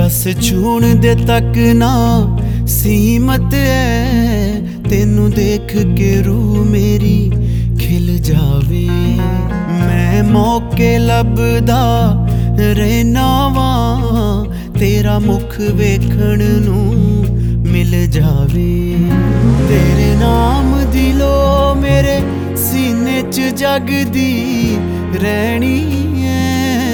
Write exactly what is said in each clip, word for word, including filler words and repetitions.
बस छूण दे तक ना सीमत है, तेनू देख के रूह मेरी खिल जावे। मैं मौके लभदा रहना वां, तेरा मुख वेखण नू मिल जावे। तेरे नाम दी लो मेरे सीने च जगदी रहनी है,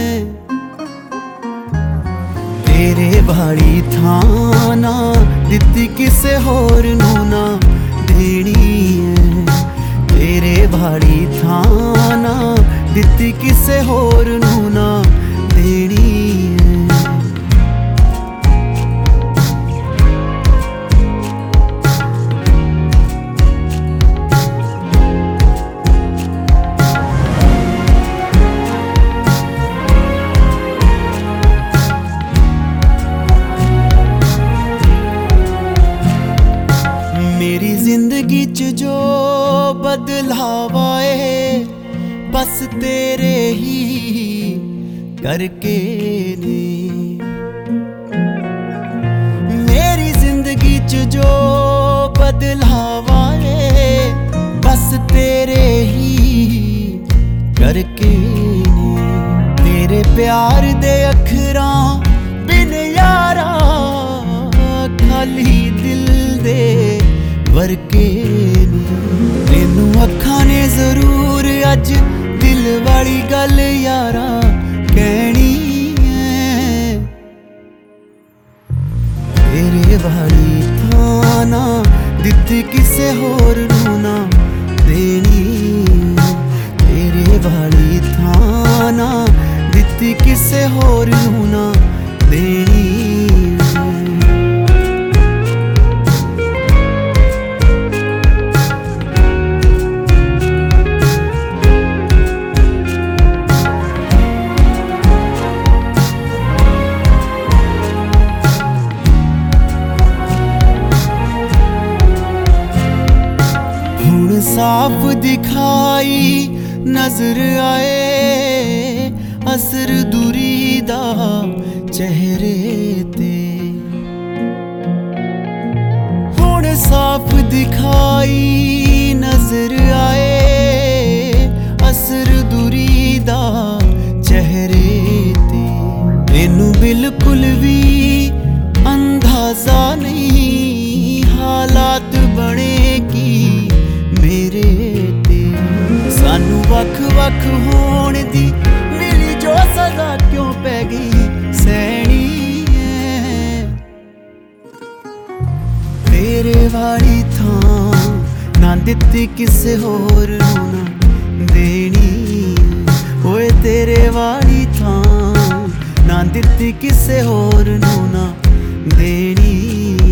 तेरे भाड़ी थां ना दित्ती किसे होर नू ना देनी है। तेरे भाड़ी थां ना दित्ती किसे होर नू ना देनी है। मेरी जिंदगी च जो बदलाव आए बस तेरे ही करके ने। मेरी जिंदगी च जो बदलाव आए बस तेरे ही करके ने। तेरे प्यार दे अखरां बिन यारा खाली दिल दे वरके तेनू अखां ने जरूर अज दिल वाली गल यारा कहनी है। तेरे वाली थां ना दित्ती किसे होर नू ना देनी। तेरे वाली थां ना दित्ती किसे होर नू ना देनी। साफ दिखाई नजर आए असर दूरी दा चेहरे ते। हुण साफ दिखाई नजर आए असर दूरी दा चेहरे ते। तेनू बिल्कुल भी अंदाजा नहीं हालात बने की मेरे ते। सानू वख वख होण दी मिली जो सजा क्यों पै गई सैनी है। तेरे वाली थां ना दित्ती किसे होर नू ना देनी। ओए तेरे वाली थां ना दित्ती किसे होर नू ना देनी।